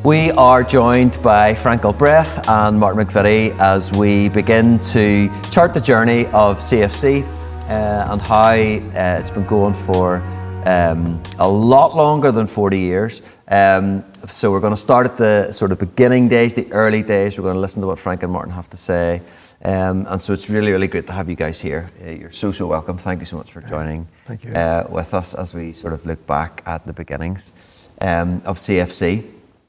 We are joined by Frank Galbraith and Martin McVitie as we begin to chart the journey of CFC and how it's been going for a lot longer than 40 years. So we're going to start at the sort of beginning days, the early days. We're going to listen to what Frank and Martin have to say. And so it's really, really great to have you guys here. You're so welcome. Thank you so much for joining with us as we sort of look back at the beginnings of CFC.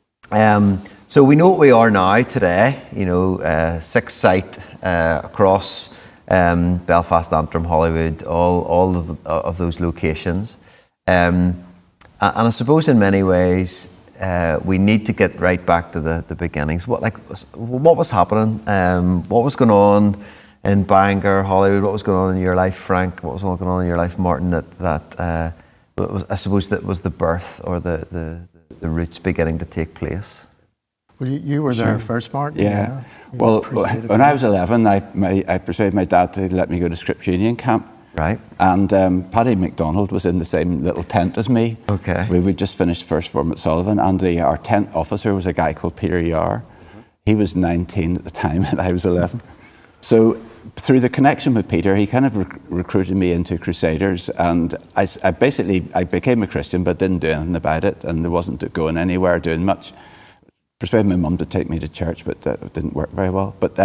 So we know what we are now today, sixth site across Belfast, Antrim, Hollywood, all of those locations. And I suppose in many ways we need to get right back to the beginnings. What was happening? What was going on in Bangor, Hollywood? What was going on in your life, Frank? What was going on in your life, Martin? That I suppose that was the birth or the roots beginning to take place. Well, you were there first, Martin. Yeah. Well, when I was 11, I persuaded my dad to let me go to Scripture Union camp. Right. And Paddy MacDonald was in the same little tent as me. Okay. We would just finished first form at Sullivan, and our tent officer was a guy called Peter Yar. He was 19 at the time, and I was 11. So through the connection with Peter, he kind of recruited me into Crusaders, and I became a Christian, but didn't do anything about it, and there wasn't going anywhere, doing much. Persuaded my mum to take me to church, but that didn't work very well. But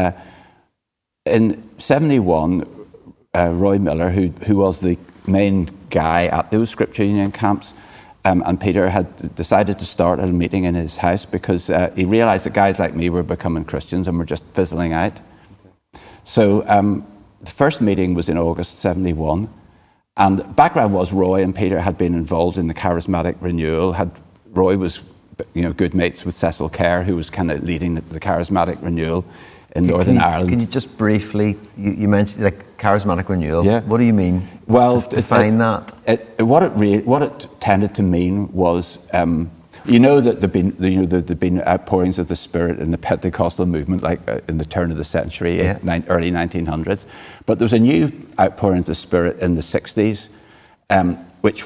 in 71, Roy Miller, who was the main guy at those Scripture Union camps, and Peter had decided to start a meeting in his house because he realised that guys like me were becoming Christians and were just fizzling out. So the first meeting was in August 71, and the background was Roy and Peter had been involved in the charismatic renewal. Roy was good mates with Cecil Kerr, who was kind of leading the charismatic renewal in Northern Ireland. Can you just briefly, you mentioned like charismatic renewal. Yeah. What do you mean? Well, define that. What it tended to mean was, that there'd been outpourings of the Spirit in the Pentecostal movement, like in the turn of the century, early 1900s. But there was a new outpouring of the Spirit in the 60s, which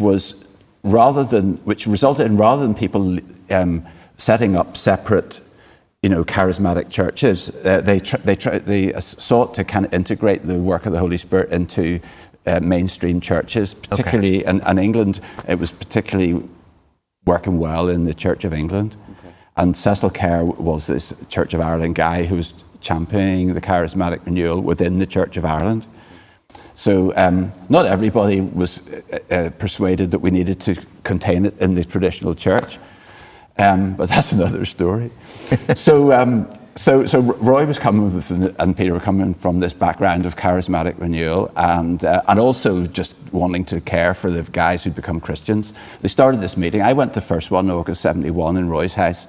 resulted in, rather than people setting up separate, charismatic churches, they sought to kind of integrate the work of the Holy Spirit into mainstream churches, particularly in England. It was particularly working well in the Church of England. Okay. And Cecil Kerr was this Church of Ireland guy who was championing the charismatic renewal within the Church of Ireland. So not everybody was persuaded that we needed to contain it in the traditional church, but that's another story. So Roy was coming and Peter were coming from this background of charismatic renewal and also just wanting to care for the guys who'd become Christians. They started this meeting. I went to the first one in August 71 in Roy's house,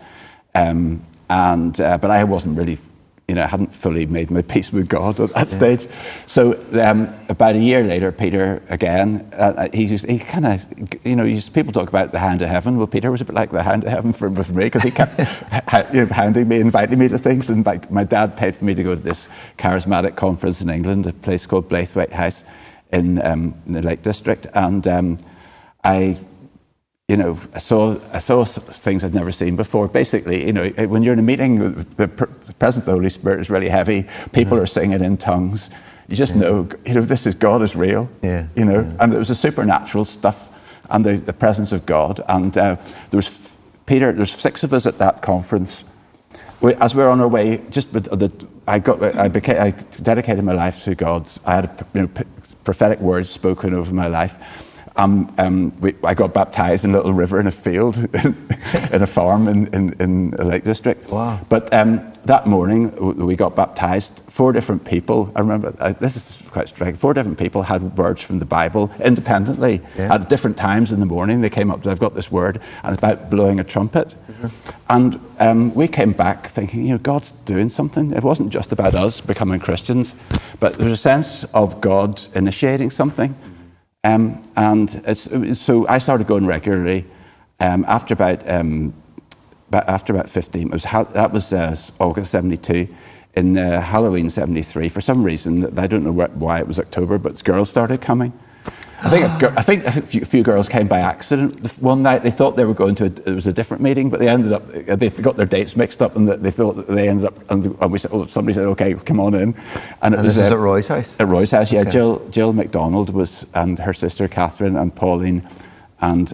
but I wasn't really, I hadn't fully made my peace with God at that stage. So about a year later, Peter again, he kind of, people talk about the hand of heaven. Well, Peter was a bit like the hand of heaven for me because he kept handing me, inviting me to things. And my dad paid for me to go to this charismatic conference in England, a place called Blaythwaite House in the Lake District. And I saw things I'd never seen before. Basically, when you're in a meeting, the presence of the Holy Spirit is really heavy. People are singing in tongues. You just know, this is God is real. Yeah. And there was a supernatural stuff and the presence of God. And there's 6 of us at that conference. As we were on our way, I dedicated my life to God. I had prophetic words spoken over my life. I got baptized in a little river in a field in a farm in the Lake District. Wow. But that morning we got baptized. 4 different people, I remember, this is quite striking, 4 different people had words from the Bible independently at different times in the morning. They came up to, I've got this word, and it's about blowing a trumpet. Mm-hmm. And we came back thinking, God's doing something. It wasn't just about us becoming Christians, but there was a sense of God initiating something. So I started going regularly. After about 15, that was August 72. In Halloween 73, for some reason, I don't know why it was October, but girls started coming. I think a few girls came by accident one night. They thought they were going to. It was a different meeting, but they ended up. They got their dates mixed up, and they thought that they ended up. And we said, somebody said, "Okay, come on in." And it was at Roy's house. At Roy's house, yeah. Okay. Jill McDonald was, and her sister Catherine, and Pauline, and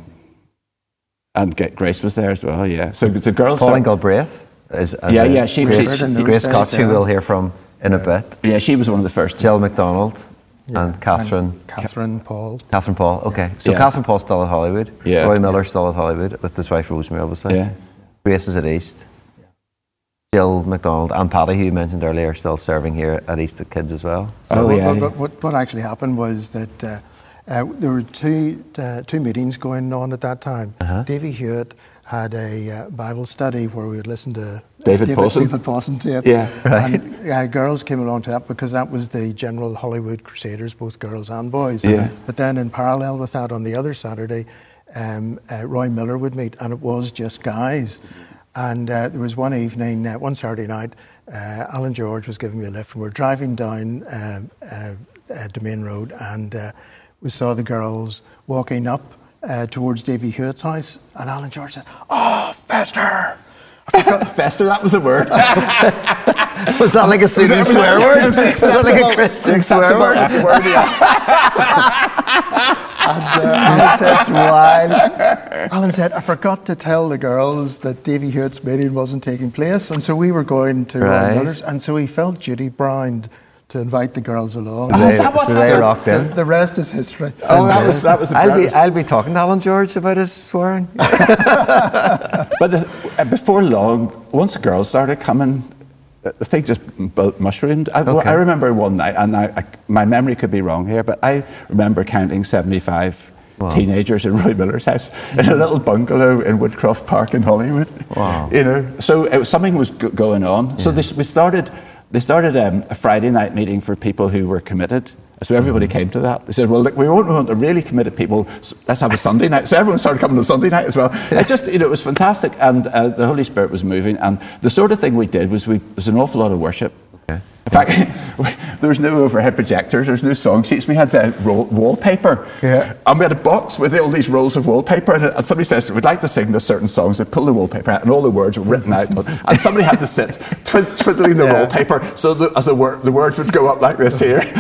Grace was there as well. Yeah. So the girls. Pauline Galbraith. Grace Cox, who we'll hear from in a bit. Yeah, she was one of the first. Jill McDonald. Yeah. And Catherine Paul. Catherine Paul, okay. So Catherine Paul's still at Hollywood. Yeah. Roy Miller's still at Hollywood with his wife Rosemary, obviously. Yeah. Grace is at East. Yeah. Jill McDonald and Paddy, who you mentioned earlier, are still serving here at East at Kids as well. So what actually happened was that there were two meetings going on at that time. Davy Hewitt had a Bible study where we would listen to David Pawson tapes. Yeah, right. And girls came along to that because that was the general Hollywood Crusaders, both girls and boys. Yeah. But then in parallel with that, on the other Saturday, Roy Miller would meet, and it was just guys. And there was one evening, one Saturday night, Alan George was giving me a lift, and we were driving down Domain Road, and we saw the girls walking up towards Davy Hewitt's house, and Alan George said, "Oh, Fester!" Fester, that was the word. Was that like a pseudo swear word? Was that like a Christian swear word? Alan said, "I forgot to tell the girls that Davy Hewitt's meeting wasn't taking place, and so we were going to Roy Miller's, and so he felt duty bound to invite the girls along." So they rocked in. The rest is history. Oh, that was the I'll be talking to Alan George about his swearing. But before long, once the girls started coming, the thing just mushroomed. I remember one night, and my memory could be wrong here, but I remember counting 75 teenagers in Roy Miller's house in a little bungalow in Woodcroft Park in Hollywood. Wow. So something was going on. Yeah. So they started a Friday night meeting for people who were committed. So everybody came to that. They said, "Well, look, we won't want the really committed people. So let's have a Sunday night." So everyone started coming to Sunday night as well. It was fantastic, and the Holy Spirit was moving. And the sort of thing we did was was an awful lot of worship. Okay. In fact, there was no overhead projectors, there was no song sheets. We had wallpaper. Yeah. And we had a box with all these rolls of wallpaper in it. And somebody says, "We'd like to sing this certain song." So they pull the wallpaper out, and all the words were written out. And somebody had to sit twiddling the wallpaper so that as the words would go up like this here.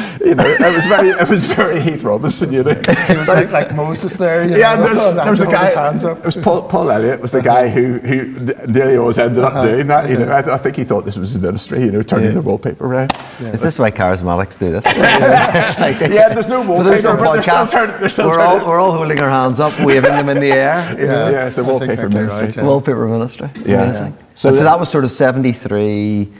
It was very Heath Robinson, It was like Moses there. There was a guy. It was Paul Elliott was the guy who nearly always ended up doing that. I think he thought this was his ministry. Turning the wallpaper around. Yeah. Is this why charismatics do this? There's no wallpaper, but they're still we're all holding our hands up, waving them in the air. It's a wallpaper ministry. Right, wallpaper ministry. Yeah. Amazing. So that was sort of 73.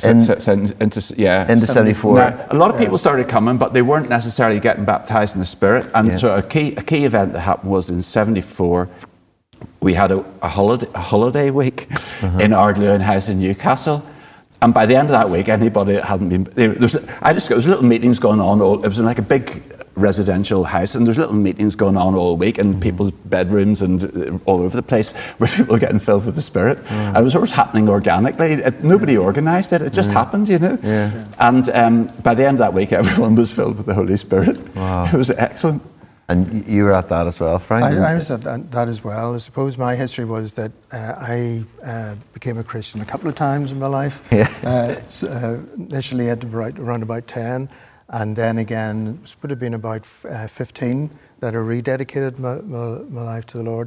Into 74. Now, a lot of people started coming, but they weren't necessarily getting baptized in the Spirit. And so a key event that happened was in 74. We had a holiday week in Ardloon House in Newcastle. And by the end of that week, anybody that hadn't been... there was little meetings going on. It was in like a big residential house, and there's little meetings going on all week in people's bedrooms and all over the place where people are getting filled with the Spirit. And it was always happening organically. Nobody organised it. It just happened, Yeah. And by the end of that week, everyone was filled with the Holy Spirit. Wow. It was excellent. And you were at that as well, Frank? I was at that as well. I suppose my history was that I became a Christian a couple of times in my life. Yeah. Initially at around about 10, and then again, it would have been about 15 that I rededicated my life to the Lord.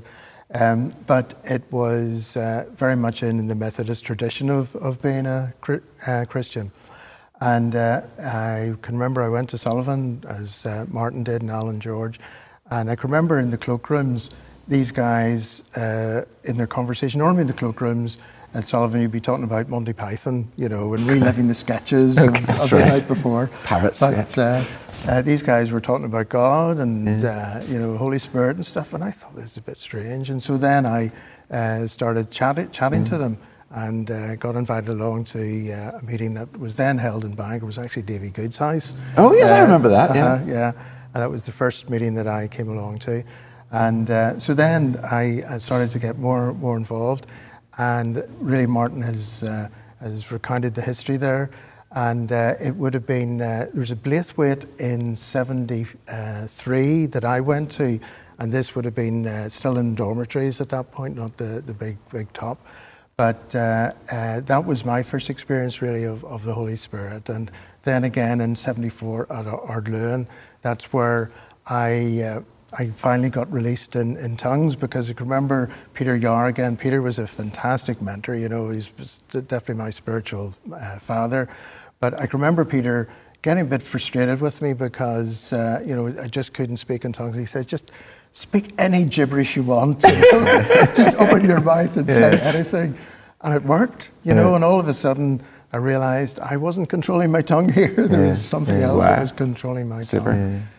But it was very much in the Methodist tradition of being a Christian. And I can remember I went to Sullivan, as Martin did, and Alan George. And I can remember in the cloakrooms, these guys, in their conversation, normally in the cloakrooms at Sullivan, you'd be talking about Monty Python, and reliving the sketches of the night before. Parrots, but these guys were talking about God and, Holy Spirit and stuff. And I thought this is a bit strange. And so then I started chatting to them. And got invited along to a meeting that was then held in Bangor. It was actually Davy Good's house. Oh, yes, I remember that, yeah. And that was the first meeting that I came along to. And so then I started to get more involved. And really, Martin has recounted the history there. And it would have been, there was a Blaithwaite in 73 that I went to, and this would have been still in dormitories at that point, not the big top. But that was my first experience really of the Holy Spirit. And then again in 74 at Ardluan, that's where I finally got released in tongues, because I can remember Peter Yar again. Peter was a fantastic mentor, you know, he's definitely my spiritual father. But I can remember Peter getting a bit frustrated with me because, you know, I just couldn't speak in tongues. He says, just speak any gibberish you want. You know? Just open your mouth and say anything. And it worked, you know, and all of a sudden I realized I wasn't controlling my tongue here. There was something else that was controlling my tongue.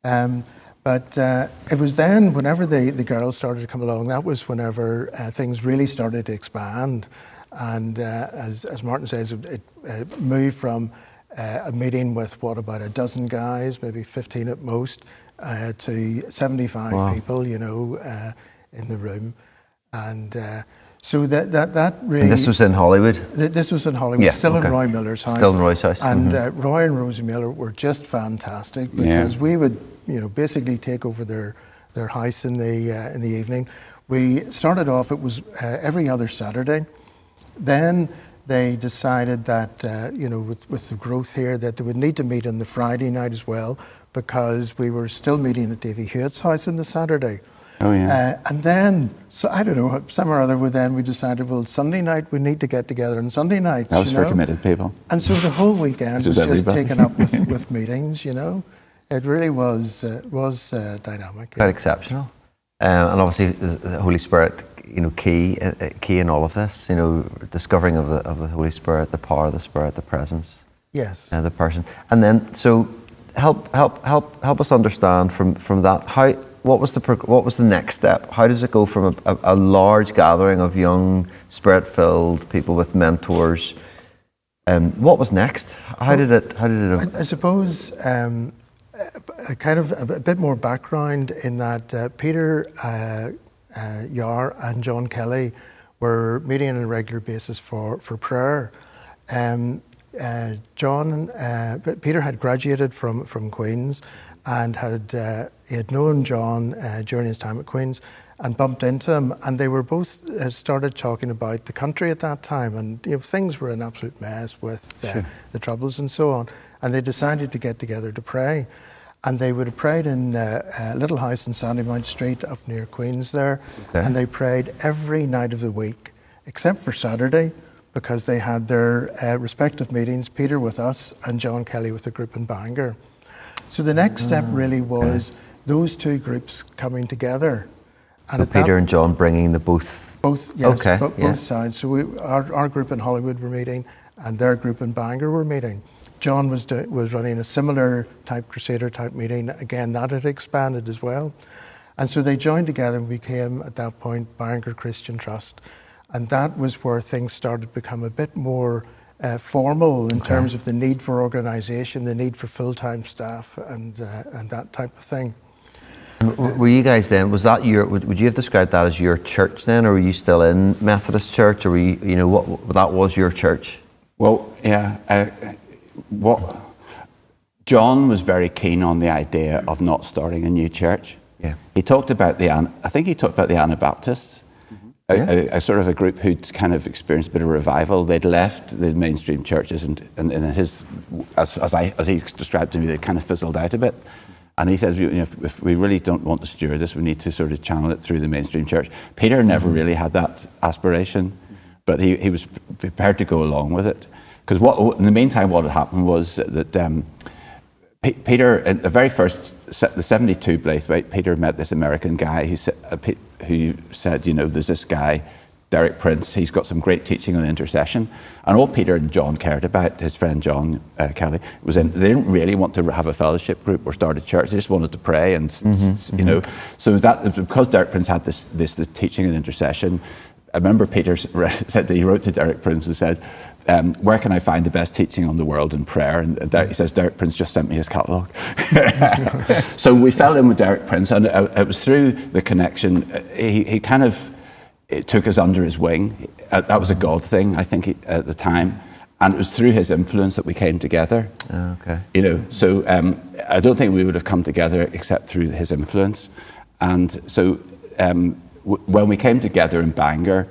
But it was then, whenever the girls started to come along, that was whenever things really started to expand. And as Martin says, it moved from a meeting with, about a dozen guys, maybe 15 at most, to 75 people, you know, in the room. And so that really... And this was in Hollywood? This was in Hollywood, still in Roy Miller's house. Still in Roy's house. And Roy and Rosie Miller were just fantastic, because we would, you know, basically take over their house in the evening. We started off, it was every other Saturday. Then they decided that, you know, with the growth here, that they would need to meet on the Friday night as well, because we were still meeting at Davy Hewitt's house on the Saturday. Oh, yeah. And then, so I don't know, some or other, we decided, well, Sunday night we need to get together on Sunday nights. That was for committed people. And so the whole weekend was just taken up with meetings, you know. It really was dynamic. Quite exceptional. And obviously the Holy Spirit, you know, key in all of this, you know, discovering of the Holy Spirit, the power of the Spirit, the presence. Yes. The person. And then, so help us understand from that, what was the next step? How does it go from a large gathering of young, Spirit-filled people with mentors? What was next? How did it? I suppose kind of a bit more background in that Peter Yar and John Kelly were meeting on a regular basis for prayer. Peter had graduated from Queen's, and he had known John during his time at Queen's, and bumped into him, and they were both started talking about the country at that time, and, you know, things were an absolute mess with the Troubles and so on, and they decided to get together to pray. And they would have prayed in a little house in Sandymount Street up near Queen's there, and they prayed every night of the week except for Saturday, because they had their respective meetings, Peter with us and John Kelly with a group in Bangor. So the next step really was those two groups coming together. And Peter and John bringing the both sides. So our group in Hollywood were meeting, and their group in Bangor were meeting. John was running a similar type Crusader type meeting. Again, that had expanded as well. And so they joined together and became, at that point, Bangor Christian Trust. And that was where things started to become a bit more formal in terms of the need for organisation, the need for full-time staff, and that type of thing. Were you guys then, was that would you have described that as your church then, or were you still in Methodist Church, or were you, you know, what that was your church? Well, yeah, John was very keen on the idea of not starting a new church. Yeah. He talked about the Anabaptists, a sort of a group who'd kind of experienced a bit of revival. They'd left the mainstream churches, and in his, as he described to me, they kind of fizzled out a bit. And he said, you know, if we really don't want to steward this, we need to sort of channel it through the mainstream church. Peter never really had that aspiration, but he was prepared to go along with it. Because in the meantime, what had happened was that Peter, in the very first, the 72 Blaithwaite, Peter met this American guy who said, you know, there's this guy, Derek Prince, he's got some great teaching on intercession. And all Peter and John cared about, his friend John Kelly, they didn't really want to have a fellowship group or start a church. They just wanted to pray and, you know. So that, because Derek Prince had this teaching on intercession, I remember Peter said that he wrote to Derek Prince and said, where can I find the best teaching on the world in prayer? And he says, Derek Prince just sent me his catalogue. So we fell in with Derek Prince, and it was through the connection. He kind of took us under his wing. That was a God thing, I think, at the time. And it was through his influence that we came together. Oh, okay. You know, so I don't think we would have come together except through his influence. And so when we came together in Bangor,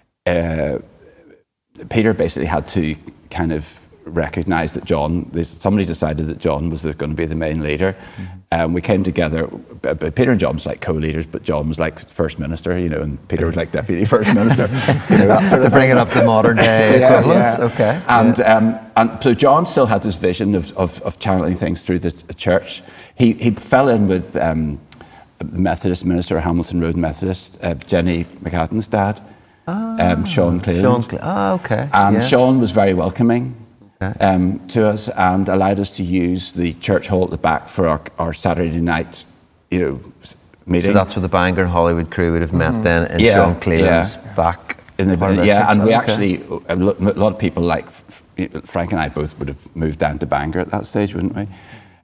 Peter basically had to kind of recognise that somebody decided that John was going to be the main leader. We came together, Peter and John was like co-leaders, but John was like first minister, you know, and Peter was like deputy first minister. You know, that sort of bring it up to modern day equivalents. Yeah. Okay. And so John still had this vision of channeling things through the church. He fell in with the Methodist minister, Hamilton Road Methodist, Jenny McAdam's dad, Sean Cleland. Okay. And Sean was very welcoming. To us, and allowed us to use the church hall at the back for our Saturday night, you know, meeting. So that's where the Bangor and Hollywood crew would have met then in Sean Cleland's back. And we actually, a lot of people like Frank and I both would have moved down to Bangor at that stage, wouldn't we?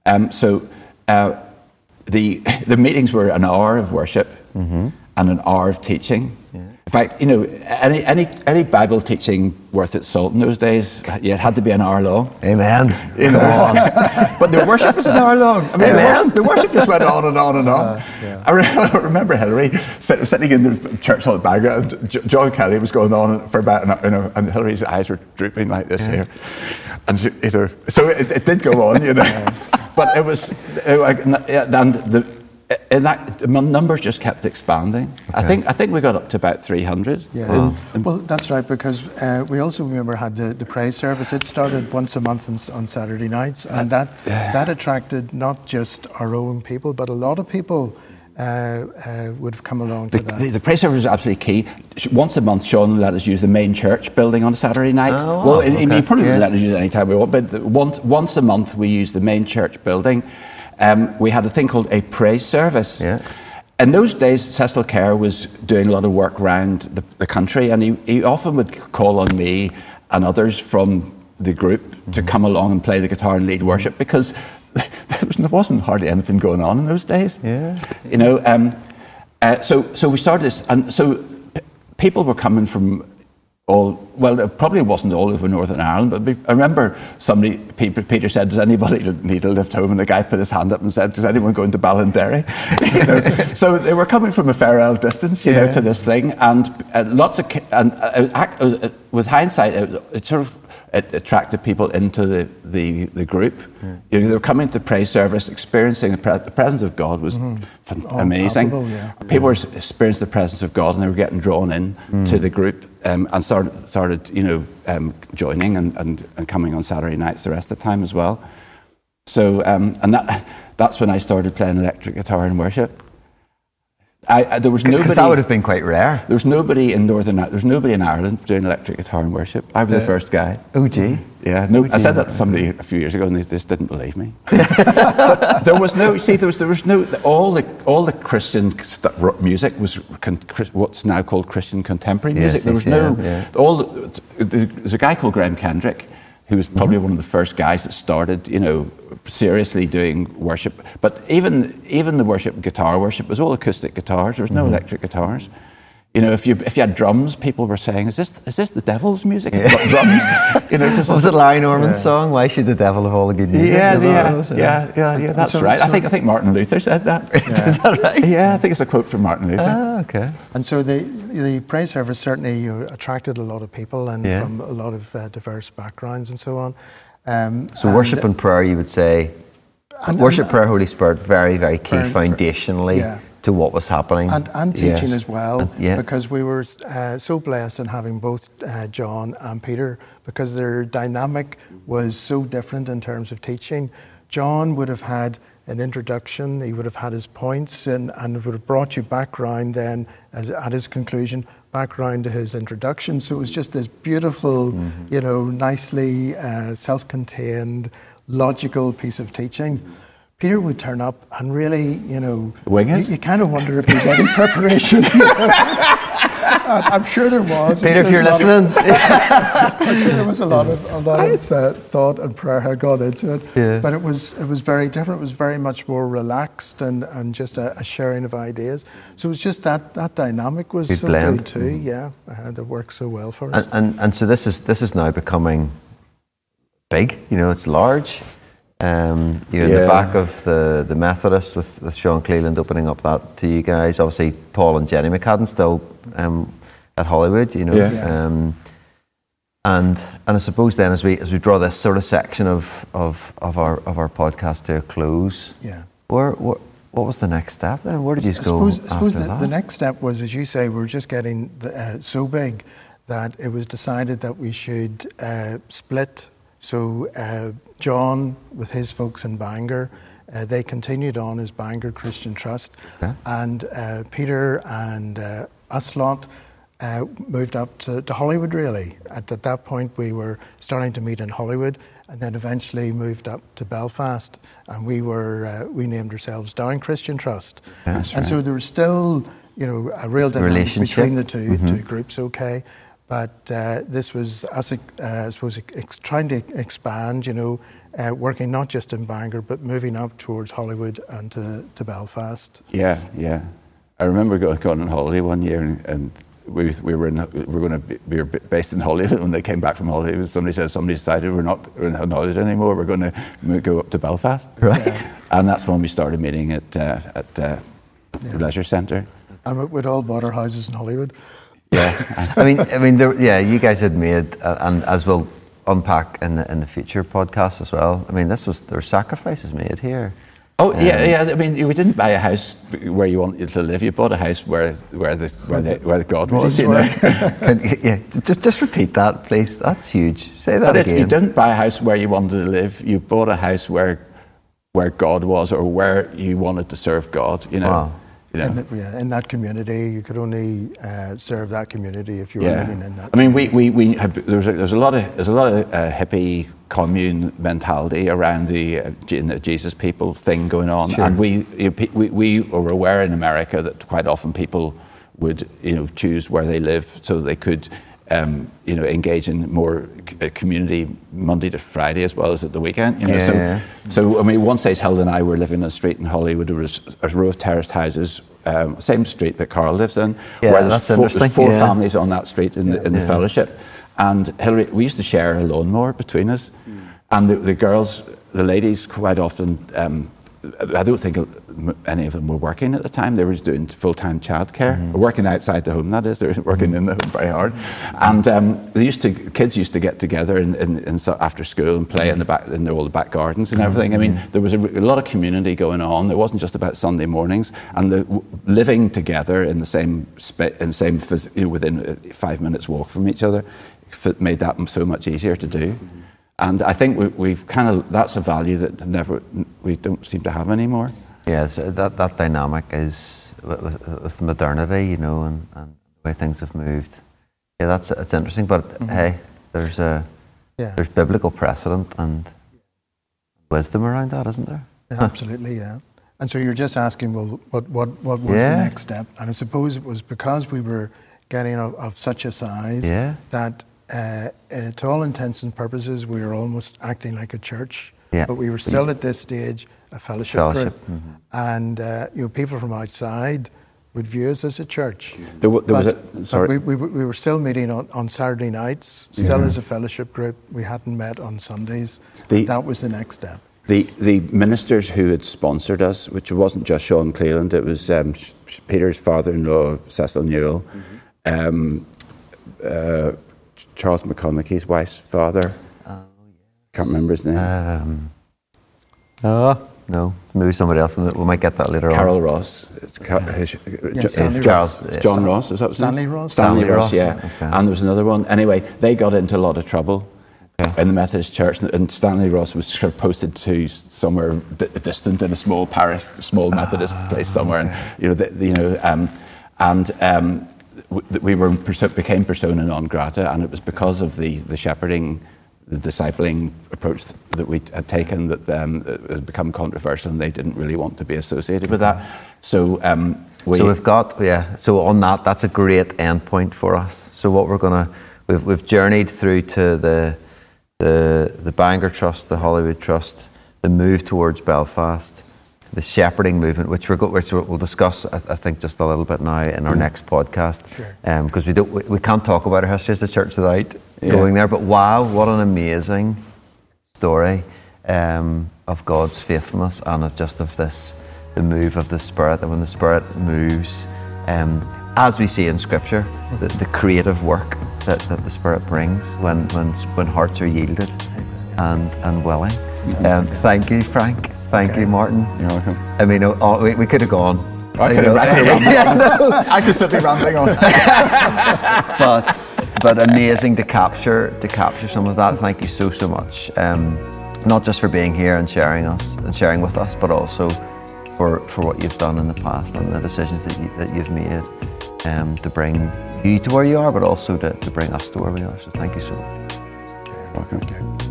The meetings were an hour of worship and an hour of teaching. Yeah. In fact, you know, any Bible teaching worth its salt in those days, it had to be an hour long. Amen. You know, but the worship was an hour long. I mean, the worship just went on and on and on. I remember Hillary sitting in the church hall at Bangor, and John Kelly was going on for about an hour, and Hillary's eyes were drooping like this here. And so it did go on, you know. But it was, the numbers just kept expanding. Okay. I think we got up to about 300. Yeah. Well, that's right, because we also, remember, had the praise service. It started once a month on Saturday nights, and that attracted not just our own people, but a lot of people would have come along to that. The praise service was absolutely key. Once a month, Sean let us use the main church building on a Saturday night. He probably wouldn't let us use it any time we want, but once a month we used the main church building. We had a thing called a praise service. Yeah. In those days, Cecil Kerr was doing a lot of work around the country, and he often would call on me and others from the group to come along and play the guitar and lead worship, because there wasn't hardly anything going on in those days. Yeah. You know, so we started this, and so people were coming from it probably wasn't all over Northern Ireland, but I remember Peter said, does anybody need a lift home? And the guy put his hand up and said, does anyone go into Ballinderry? You know? So they were coming from a fair old distance, you know, to this thing, and with hindsight, it attracted people into the group. Yeah. You know, they were coming to praise service, experiencing the presence of God was amazing. People were experiencing the presence of God, and they were getting drawn in to the group, and started you know, joining and coming on Saturday nights the rest of the time as well. So and that's when I started playing electric guitar in worship. There was nobody. 'Cause that would have been quite rare. There was nobody in Ireland doing electric guitar and worship. I was the first guy. Oh, gee. Yeah, no. I said that to somebody a few years ago, and they just didn't believe me. But there was no. See, there was no. All the Christian music was what's now called Christian contemporary music. There was no. There's a guy called Graham Kendrick, who was probably one of the first guys that started, you know, seriously doing worship. But even the guitar worship was all acoustic guitars. There was no electric guitars. You know, if you had drums, people were saying, "Is this the devil's music?" Drums. You know, was it Larry Norman's song? Why should the devil have all the good music? Yeah. That's right. I think Martin Luther said that. Is that right? Yeah, I think it's a quote from Martin Luther. Ah, okay. And so the praise service certainly attracted a lot of people, and from a lot of diverse backgrounds and so on. So worship and prayer, you would say, worship, prayer, Holy Spirit, very, very key foundationally to what was happening. And teaching as well, because we were so blessed in having both John and Peter, because their dynamic was so different in terms of teaching. John would have had an introduction, he would have had his points, and would have brought you back round then, at his conclusion, back round to his introduction. So it was just this beautiful, you know, nicely self-contained, logical piece of teaching. Peter would turn up and really, you know, you kind of wonder if there's any preparation. I'm sure there was. Peter, if you're listening. I'm sure there was a lot of thought and prayer had gone into it. Yeah. But it was very different. It was very much more relaxed and just a sharing of ideas. So it was just that dynamic was so good too. Yeah, that worked so well for us. And so this is now becoming big. You know, it's large. You're in the back of the Methodist with Sean Cleland opening up that to you guys. Obviously, Paul and Jenny McCadden still at Hollywood. You know. Yeah. And I suppose then as we draw this sort of section of our podcast to a close, what was the next step then? Where did you go? I suppose the next step was, as you say, we were just getting so big that it was decided that we should split. So John, with his folks in Bangor, they continued on as Bangor Christian Trust, and Peter and us lot moved up to Hollywood, really. At that point, we were starting to meet in Hollywood, and then eventually moved up to Belfast, and we named ourselves Down Christian Trust. So there was still, a real dynamic between the two groups, but this was us, I suppose, trying to expand, working not just in Bangor, but moving up towards Hollywood and to Belfast. Yeah. I remember going on holiday one year, and we were based in Hollywood. When they came back from Hollywood, somebody decided we're not in Hollywood anymore. We're going to go up to Belfast, right? And that's when we started meeting at the Leisure Centre. And we'd all bought our houses in Hollywood. Yeah, I mean, you guys had made, and as we'll unpack in the future podcast as well. I mean, there were sacrifices made here. Oh yeah. I mean, we didn't buy a house where you wanted to live. You bought a house where God was. Just repeat that, please. That's huge. Say that again. You didn't buy a house where you wanted to live. You bought a house where God was, or where you wanted to serve God. Wow. In that community, you could only serve that community if you were living in that. I mean, we had, there's a lot of hippie commune mentality around the Jesus people thing going on, and we were aware in America that quite often people would choose where they live so they could engage in more community Monday to Friday as well as at the weekend. So I mean, one stage Helen and I were living on a street in Hollywood. There was a row of terraced houses, same street that Carl lives in, where there's four families on that street in the fellowship. And Hillary, we used to share a lawnmower between us, and the ladies quite often. I don't think any of them were working at the time. They were doing full-time childcare, working outside the home. That is, they were working in the home very hard. And kids used to get together after school and play in all the back gardens and everything. I mean, there was a lot of community going on. It wasn't just about Sunday mornings, and the living together in the same within 5 minutes walk from each other made that so much easier to do. And I think we've that's a value that we don't seem to have anymore. Yeah, so that dynamic is with modernity, and the way things have moved. Yeah, it's interesting. But hey, there's biblical precedent and wisdom around that, isn't there? Yeah, absolutely, yeah. And so you're just asking, well, what was the next step? And I suppose it was because we were getting of such a size that. To all intents and purposes, we were almost acting like a church, but we were still at this stage a fellowship group, and people from outside would view us as a church. We were still meeting on Saturday nights, still as a fellowship group. We hadn't met on Sundays. That was the next step. The ministers who had sponsored us, which wasn't just Sean Cleland, it was Peter's father-in-law, Cecil Newell. Charles McConaughey's wife's father. Can't remember his name. No, maybe somebody else. We might get that later Carol on. Ross. It's Charles. John Ross, is that Stanley Ross? Stanley Ross, yeah. Okay. And there was another one. Anyway, they got into a lot of trouble in the Methodist Church, and Stanley Ross was sort of posted to somewhere distant in a small parish, small Methodist place somewhere, we became persona non grata, and it was because of the shepherding, the discipling approach that we had taken that it had become controversial, and they didn't really want to be associated with that. So we've got So on that's a great end point for us. So what we've journeyed through to the Bangor Trust, the Hollywood Trust, the move towards Belfast, the shepherding movement, which we'll discuss, I think, just a little bit now in our next podcast, because we can't talk about our history as a church without going there. But wow, what an amazing story of God's faithfulness and of the move of the Spirit. And when the Spirit moves, as we see in Scripture, the creative work that the Spirit brings when hearts are yielded and willing. Thank you, Frank. Thank you, Martin. You're welcome. I mean, we could have gone. I could still be rambling on. but amazing to capture some of that. Thank you so much. Not just for being here and sharing with us, but also for what you've done in the past and the decisions that you've made to bring you to where you are, but also to bring us to where we are. So thank you so much. Welcome.